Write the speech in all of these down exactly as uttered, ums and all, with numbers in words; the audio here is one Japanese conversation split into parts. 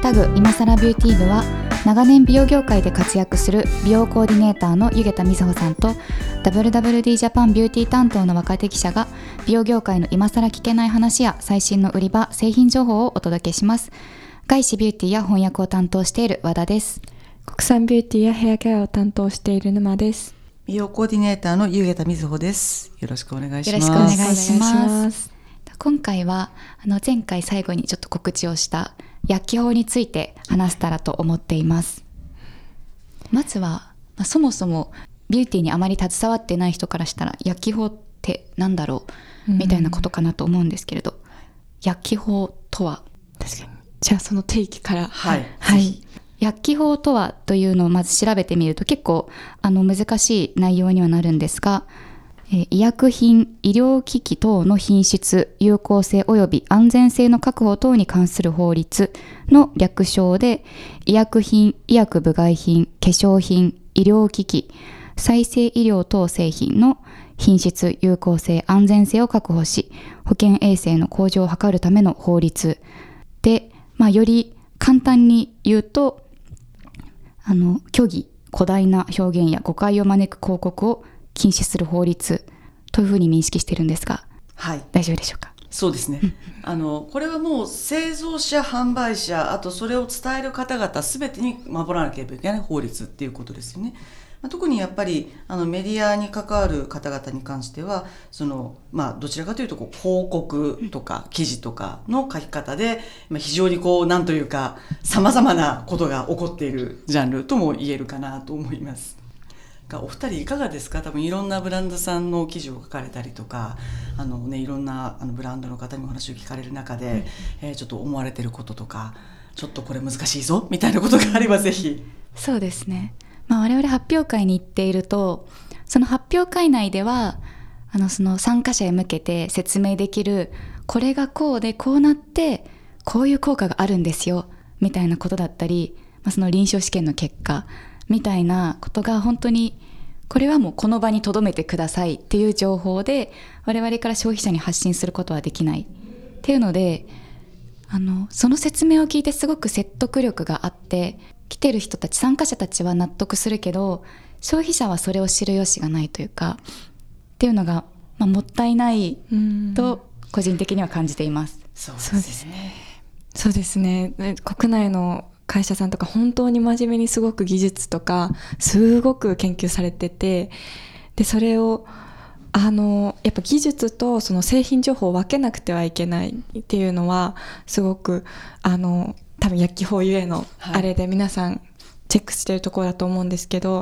タグ今更ビューティー部は長年美容業界で活躍する美容コーディネーターの湯桁美穂さんと ダブリューダブリューディー ジャパンビューティー担当の若手記者が美容業界の今更聞けない話や最新の売り場製品情報をお届けします。外資ビューティーや翻訳を担当している和田です。 国産ビューティーやヘアケアを担当している沼です。 美容コーディネーターの湯桁美穂です。よろしくお願いします。 よろしくお願いします。今回はあの前回最後にちょっと告知をした薬機法について話せたらと思っています。まずは、まあ、そもそもビューティーにあまり携わってない人からしたら薬機法ってなんだろうみたいなことかなと思うんですけれど、うん、薬機法とは。 確かに。じゃあその定義からはい、 はい、薬機法とはというのをまず調べてみると結構あの難しい内容にはなるんですが、えー、医薬品、医療機器等の品質、有効性及び安全性の確保等に関する法律の略称で、医薬品、医薬部外品、化粧品、医療機器、再生医療等製品の品質、有効性、安全性を確保し、保健衛生の向上を図るための法律で、まあ、より簡単に言うと、あの虚偽、誇大な表現や誤解を招く広告を禁止する法律というふうに認識しているんですが、はい、大丈夫でしょうか。 そうですねあのこれはもう製造者、販売者、あとそれを伝える方々全てに守らなければいけない法律っていうことですよね。特にやっぱりあのメディアに関わる方々に関してはその、まあ、どちらかというとこう広告とか記事とかの書き方で、まあ、非常にこうなんというかさまざまなことが起こっているジャンルとも言えるかなと思います。お二人いかがですか。多分いろんなブランドさんの記事を書かれたりとかあの、ね、いろんなあのブランドの方にお話を聞かれる中で、うんえー、ちょっと思われてることとかちょっとこれ難しいぞみたいなことがあればぜひ。 そうですね、まあ、我々発表会に行っているとその発表会内ではあのその参加者へ向けて説明できるこれがこうでこうなってこういう効果があるんですよみたいなことだったり、まあ、その臨床試験の結果みたいなことが本当にこれはもうこの場に留めてくださいっていう情報で我々から消費者に発信することはできないっていうので、あのその説明を聞いてすごく説得力があって来てる人たち参加者たちは納得するけど消費者はそれを知る由がないというかっていうのが、まあ、もったいないと個人的には感じています。 そうですね。 そうですね。国内の会社さんとか本当に真面目にすごく技術とかすごく研究されてて、でそれをあのやっぱ技術とその製品情報を分けなくてはいけないっていうのはすごくあの多分薬機法ゆえのあれで皆さんチェックしてるところだと思うんですけど、はい、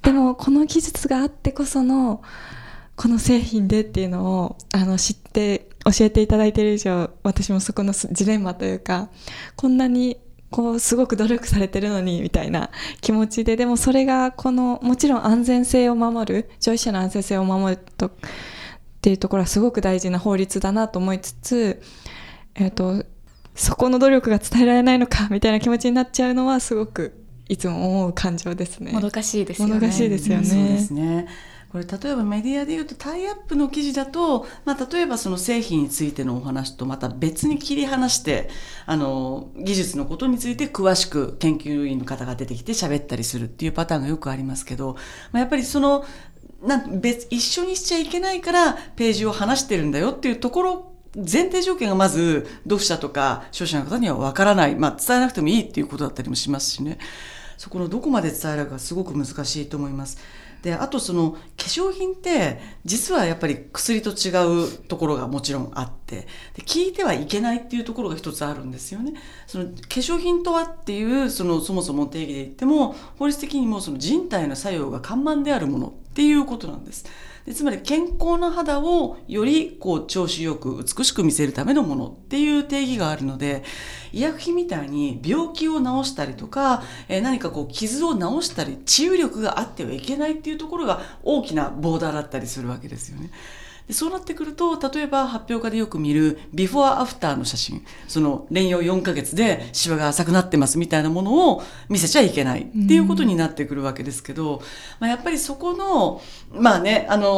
でもこの技術があってこそのこの製品でっていうのをあの知って教えていただいている以上私もそこのジレンマというかこんなにこうすごく努力されてるのにみたいな気持ちで、でもそれがこのもちろん安全性を守る消費者の安全性を守るとっていうところはすごく大事な法律だなと思いつつ、えーと、そこの努力が伝えられないのかみたいな気持ちになっちゃうのはすごくいつも思う感情ですね。 もどかしいですよね。 もどかしいですよね。 そうですね。これ例えばメディアでいうとタイアップの記事だと、まあ、例えばその製品についてのお話とまた別に切り離してあの技術のことについて詳しく研究員の方が出てきて喋ったりするっていうパターンがよくありますけど、まあ、やっぱりそのなん別一緒にしちゃいけないからページを話してるんだよっていうところ前提条件がまず読者とか消費者の方にはわからない、まあ、伝えなくてもいいっていうことだったりもしますしね。そこのどこまで伝えるかすごく難しいと思います。であとその化粧品って実はやっぱり薬と違うところがもちろんあって、で聞いてはいけないっていうところが一つあるんですよね。その化粧品とはっていうそのそもそも定義で言っても法律的にもその人体の作用が看板であるものっていうことなんです。でつまり健康な肌をよりこう調子よく美しく見せるためのものっていう定義があるので、医薬品みたいに病気を治したりとか、えー、何かこう傷を治したり治癒力があってはいけないっていうところが大きなボーダーだったりするわけですよね。でそうなってくると例えば発表会でよく見るビフォーアフターの写真、その連用よんかげつでシワが浅くなってますみたいなものを見せちゃいけないっていうことになってくるわけですけど、まあ、やっぱりそこのまあねあの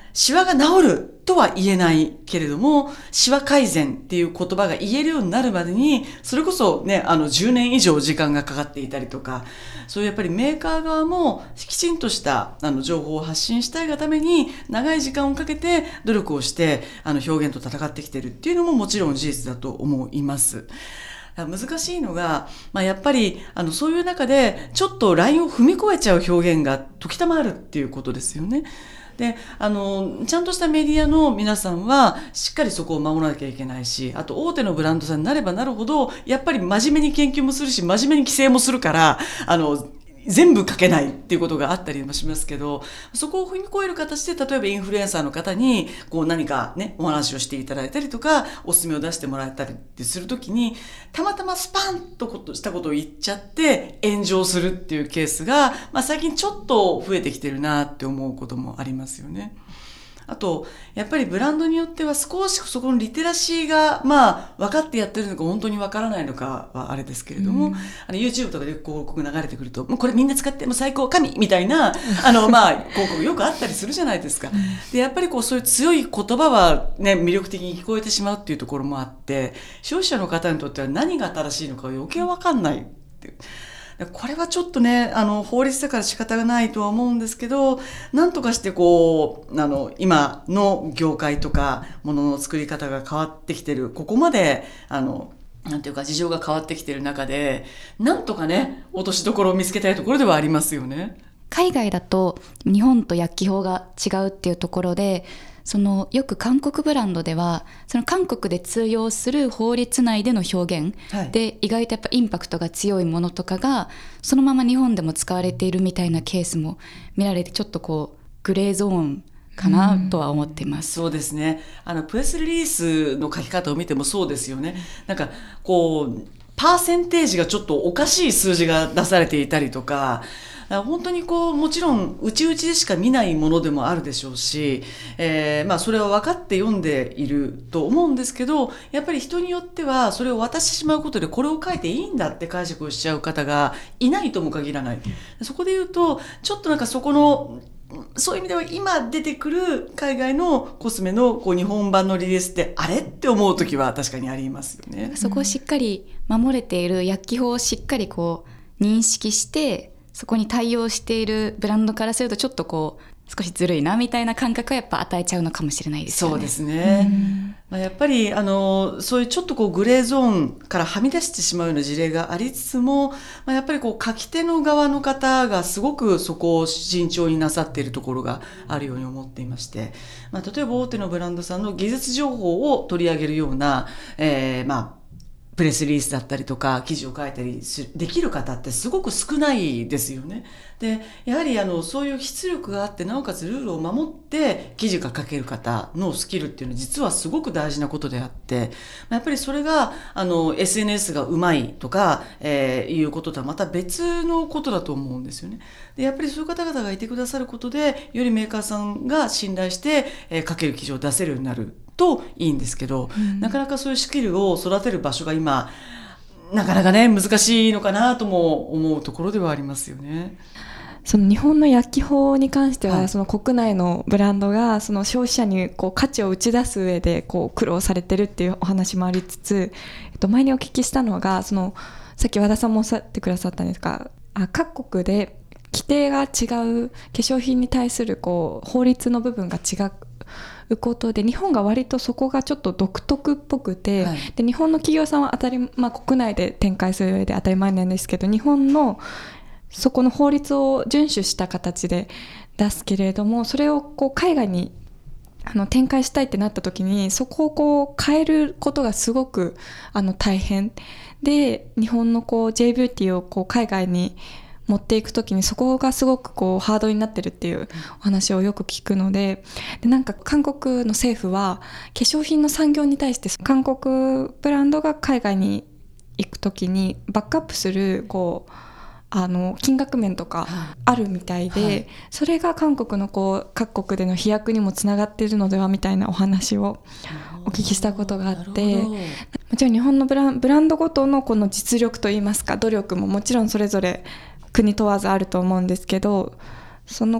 シワが治るとは言えないけれども、シワ改善っていう言葉が言えるようになるまでに、それこそね、あのじゅうねん以上時間がかかっていたりとか、そういうやっぱりメーカー側もきちんとしたあの情報を発信したいがために、長い時間をかけて努力をして、あの表現と戦ってきてるっていうのももちろん事実だと思います。難しいのが、まあ、やっぱりあのそういう中でちょっとラインを踏み越えちゃう表現が時たまあるっていうことですよね。で、あのちゃんとしたメディアの皆さんはしっかりそこを守らなきゃいけないし、あと大手のブランドさんになればなるほどやっぱり真面目に研究もするし、真面目に規制もするから、あの全部書けないっていうことがあったりもしますけど、そこを踏み越える形で、例えばインフルエンサーの方にこう何かね、お話をしていただいたりとか、おすすめを出してもらえたりするときに、たまたまスパンとしたことを言っちゃって炎上するっていうケースが、まあ、最近ちょっと増えてきてるなって思うこともありますよね。あと、やっぱりブランドによっては少しそこのリテラシーが、まあ、分かってやってるのか本当に分からないのかはあれですけれども、うん、あの YouTube とかで広告流れてくると、もうこれみんな使ってもう最高神みたいな、あの、まあ、広告よくあったりするじゃないですか。で、やっぱりこう、そういう強い言葉はね、魅力的に聞こえてしまうっていうところもあって、消費者の方にとっては何が正しいのか余計分かんないっていう。これはちょっとね、あの、法律だから仕方がないとは思うんですけど、なんとかしてこう、あの、今の業界とか、ものの作り方が変わってきてる、ここまで、あの、なんていうか事情が変わってきてる中で、なんとかね、落としどころを見つけたいところではありますよね。 海外だと日本と薬機法が違うっていうところで、そのよく韓国ブランドではその韓国で通用する法律内での表現で、はい、意外とやっぱインパクトが強いものとかがそのまま日本でも使われているみたいなケースも見られて、ちょっとこうグレーゾーンかなとは思っています。 うん、そうですね。あのプレスリリースの書き方を見てもそうですよね。なんかこうパーセンテージがちょっとおかしい数字が出されていたりとか、本当にこうもちろん内々でしか見ないものでもあるでしょうし、えー、まあそれは分かって読んでいると思うんですけど、やっぱり人によってはそれを渡してしまうことでこれを書いていいんだって解釈をしちゃう方がいないとも限らない。そこで言うとちょっとなんかそこのそういう意味では今出てくる海外のコスメのこう日本版のリリースってあれって思う時は確かにありますよね。 そこをしっかり守れている薬機法をしっかりこう認識してそこに対応しているブランドからするとちょっとこう少しずるいなみたいな感覚はやっぱ与えちゃうのかもしれないですよね。 そうですね。まあ、やっぱりあのそういうちょっとこうグレーゾーンからはみ出してしまうような事例がありつつも、まあ、やっぱりこう書き手の側の方がすごくそこを慎重になさっているところがあるように思っていまして、まあ、例えば大手のブランドさんの技術情報を取り上げるような、えー、まあプレスリリースだったりとか記事を書いたりできる方ってすごく少ないですよね。で、やはりあのそういう出力があってなおかつルールを守って記事が書ける方のスキルっていうのは実はすごく大事なことであって、やっぱりそれがあの エスエヌエス がうまいとか、えー、いうこととはまた別のことだと思うんですよね。で、やっぱりそういう方々がいてくださることでよりメーカーさんが信頼して、えー、書ける記事を出せるようになるといいんですけど、うん、なかなかそういうスキルを育てる場所が今なかなかね難しいのかなとも思うところではありますよね。 その日本の薬機法に関しては、はい、その国内のブランドがその消費者にこう価値を打ち出す上でこう苦労されてるっていうお話もありつつ、えっと、前にお聞きしたのがそのさっき和田さんもおっしゃってくださったんですが、あ各国で規定が違う化粧品に対するこう法律の部分が違うことで日本が割とそこがちょっと独特っぽくて、はい、で日本の企業さんは当たり、まあ、国内で展開する上で当たり前なんですけど、日本のそこの法律を遵守した形で出すけれども、それをこう海外にあの展開したいってなった時にそこをこう変えることがすごくあの大変で、日本のこう J ビューティーをこう海外に持っていくときにそこがすごくこうハードになってるっていうお話をよく聞くので、でなんか韓国の政府は化粧品の産業に対して韓国ブランドが海外に行くときにバックアップするこうあの金額面とかあるみたいで、はい、それが韓国のこう各国での飛躍にもつながっているのではみたいなお話をお聞きしたことがあって、もちろん日本のブラン、ブランドごとのこの実力といいますか努力ももちろんそれぞれ国問わずあると思うんですけど、その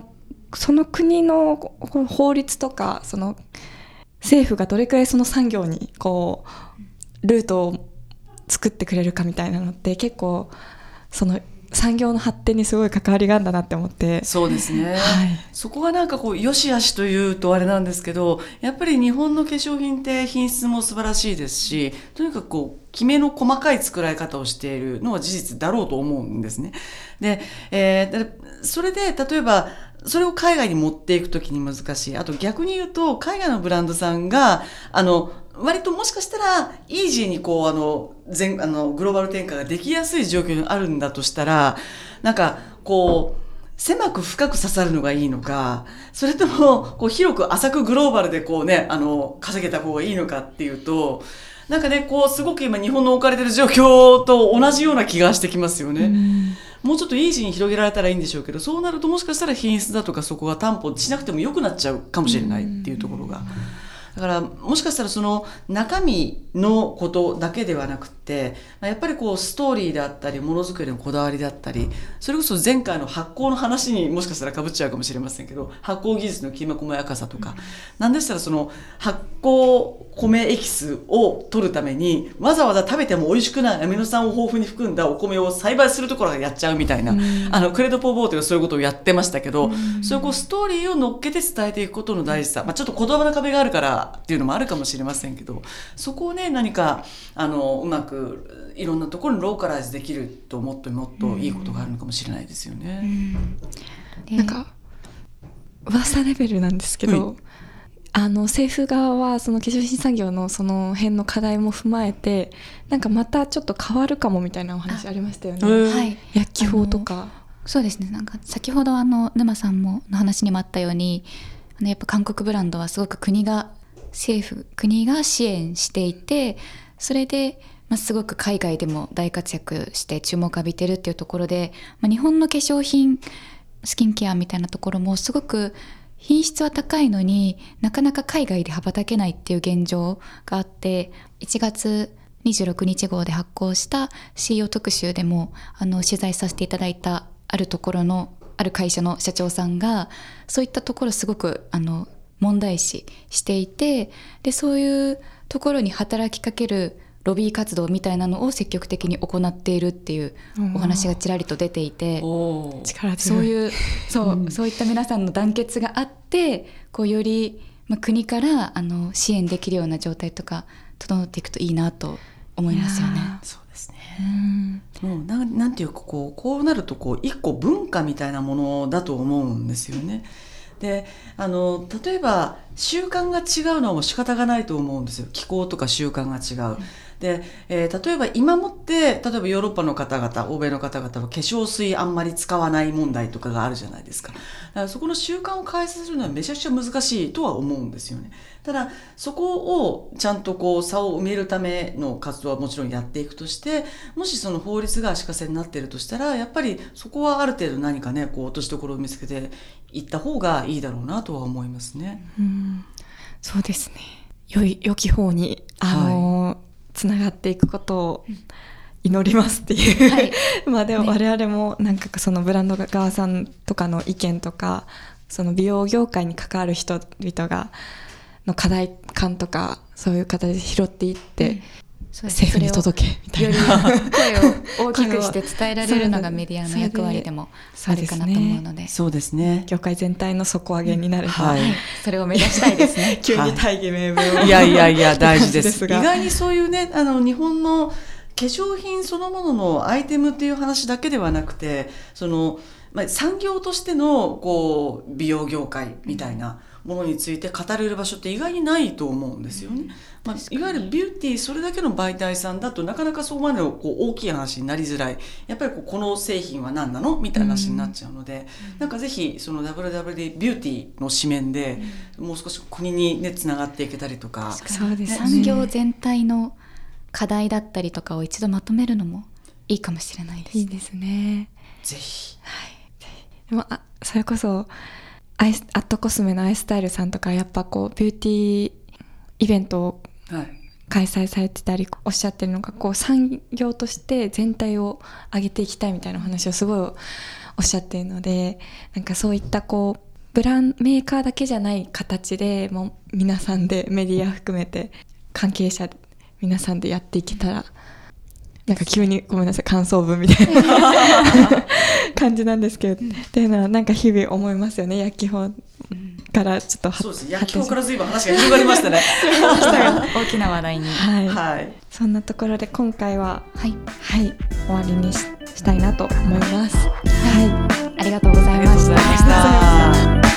その国のこう法律とかその政府がどれくらいその産業にこうルートを作ってくれるかみたいなのって結構その産業の発展にすごい関わりがあるんだなって思って。 そうですね、 はい、 そこがなんかこう良し悪しというとあれなんですけど、やっぱり日本の化粧品って品質も素晴らしいですし、とにかくこうきめの細かい作られ方をしているのは事実だろうと思うんですね。で、えー、それで例えばそれを海外に持っていくときに難しい。あと逆に言うと海外のブランドさんがあの割ともしかしたらイージーにこうあの全あのグローバル展開ができやすい状況にあるんだとしたら、なんかこう狭く深く刺さるのがいいのか、それともこう広く浅くグローバルでこうねあの稼げた方がいいのかっていうと、なんかねこうすごく今日本の置かれてる状況と同じような気がしてきますよね。うん、もうちょっとイージーに広げられたらいいんでしょうけど、そうなるともしかしたら品質だとかそこが担保しなくても良くなっちゃうかもしれないっていうところが、だからもしかしたらその中身のことだけではなくて、やっぱりこうストーリーであったりものづくりのこだわりであったり、それこそ前回の発酵の話にもしかしたら被っちゃうかもしれませんけど、発酵技術のきめ細やかさとか、うん、なんでしたらその発酵米エキスを取るためにわざわざ食べても美味しくないアミノ酸を豊富に含んだお米を栽培するところからやっちゃうみたいな、うん、あのクレドポーボーテがそういうことをやってましたけど、うん、そういうこうストーリーを乗っけて伝えていくことの大事さ、まあ、ちょっと言葉の壁があるからっていうのもあるかもしれませんけど、そこをね何かあのうまくいろんなところにローカライズできるともっともっといいことがあるのかもしれないですよね。 うん、なんか噂レベルなんですけど、はい、あの政府側はその化粧品産業のその辺の課題も踏まえて、なんかまたちょっと変わるかもみたいなお話ありましたよね。 はい、 薬機法とか。 そうですね、なんか先ほどあの沼さんもの話にもあったように、あのやっぱ韓国ブランドはすごく国が政府国が支援していて、それで、まあ、すごく海外でも大活躍して注目を浴びてるっていうところで、まあ、日本の化粧品スキンケアみたいなところもすごく品質は高いのになかなか海外で羽ばたけないっていう現状があって、いちがつにじゅうろくにち号で発行した シーイーオー 特集でもあの取材させていただいたあるところのある会社の社長さんがそういったところすごくあの問題視していて、でそういうところに働きかけるロビー活動みたいなのを積極的に行っているっていうお話がちらりと出ていて、 力強い、 そういうそう、うん、そういった皆さんの団結があってこうより、まあ、国からあの支援できるような状態とか整っていくといいなと思いますよね。 そうですね、うん、もう な, なんていうかこう、こうなるとこう一個文化みたいなものだと思うんですよね。であの例えば習慣が違うのはもう仕方がないと思うんですよ。気候とか習慣が違う、うんでえー、例えば今もって例えばヨーロッパの方々欧米の方々は化粧水あんまり使わない問題とかがあるじゃないですか。だからそこの習慣を変えさせるのはめちゃくちゃ難しいとは思うんですよね。ただそこをちゃんとこう差を埋めるための活動はもちろんやっていくとして、もしその法律が足かせになっているとしたらやっぱりそこはある程度何かねこう落としどころを見つけていった方がいいだろうなとは思いますね。 うん、そうですね。良い良き方にあのーはいつながっていくことを祈りますっていう、はい、まあでも我々もなんかそのブランド側さんとかの意見とかその美容業界に関わる人々がの課題感とかそういう形で拾っていって、うん、政府に届けみたいな声を大きくして伝えられるのがメディアの役割でもあるかなと思うので、 そうですね、 業界全体の底上げになる、うんはい、それを目指したいですね急に大義名分を、 はい、いやいやいや大事です意外にそういうねあの日本の化粧品そのもののアイテムっていう話だけではなくて、その、まあ、産業としてのこう美容業界みたいなものについて語れる場所って意外にないと思うんですよね。まあ、いわゆるビューティーそれだけの媒体さんだとなかなかそこまでのこう大きい話になりづらい、やっぱりこうこの製品は何なのみたいな話になっちゃうので、うん、なんかぜひその ダブリューダブリューディー ビューティーの紙面でもう少し国にねつながっていけたりとか、 そうですね、産業全体の課題だったりとかを一度まとめるのもいいかもしれないです。 いいですね。 ぜひ、 はい、でもあそれこそアイスアットコスメのアイスタイルさんとかやっぱこうビューティーイベントを開催されてたりおっしゃってるのがこう産業として全体を上げていきたいみたいな話をすごいおっしゃってるので、なんかそういったこうブランメーカーだけじゃない形でもう皆さんでメディア含めて関係者皆さんでやっていけたら、なんか急にごめんなさい感想文みたいな感じなんですけど、っていうのはなんか日々思いますよね。薬機法からちょっとそうですね、薬機法から随分話が広がりましたね大きな話題に、 はい、 はい、 そんなところで今回ははい、 はい、終わりに し, したいなと思います。はい、 ありがとうございました。 ありがとうございました。